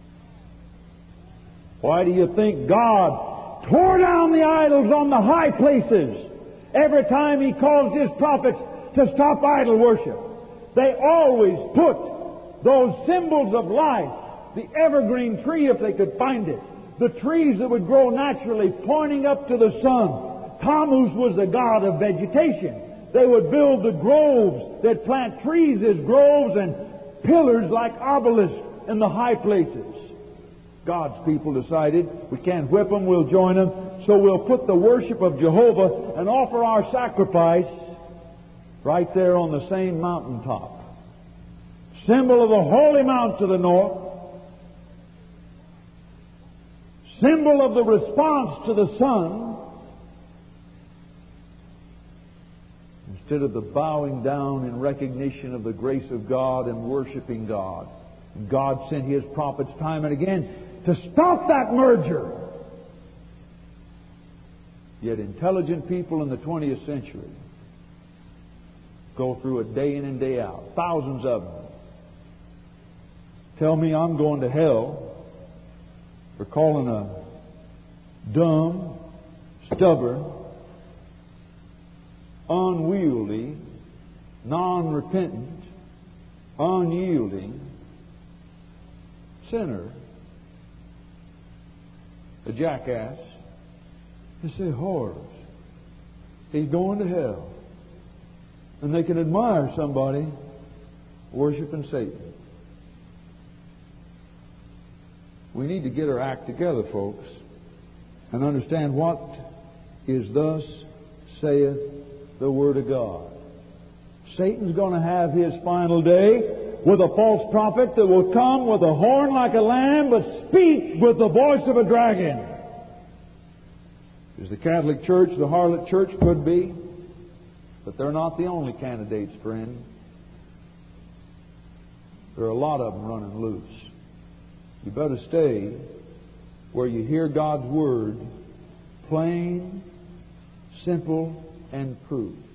Why do you think God tore down the idols on the high places every time He caused His prophets to stop idol worship? They always put those symbols of life, the evergreen tree if they could find it, the trees that would grow naturally pointing up to the sun. Tammuz was the god of vegetation. They would build the groves. They'd plant trees as groves and pillars like obelisks in the high places. God's people decided we can't whip them, we'll join them, so we'll put the worship of Jehovah and offer our sacrifice right there on the same mountaintop. Symbol of the holy mount to the north. Symbol of the response to the sun. Instead of the bowing down in recognition of the grace of God and worshiping God. God sent His prophets time and again to stop that merger. Yet intelligent people in the 20th century go through it day in and day out. Thousands of them. Tell me I'm going to hell for calling a dumb, stubborn, unwieldy, non-repentant, unyielding sinner a jackass. They say, horrors. He's going to hell. And they can admire somebody worshiping Satan. We need to get our act together, folks, and understand what is thus saith the Word of God. Satan's going to have his final day with a false prophet that will come with a horn like a lamb, but speak with the voice of a dragon. Is the Catholic Church the harlot church? Could be. But they're not the only candidates, friend. There are a lot of them running loose. You better stay where you hear God's Word plain, simple, and true.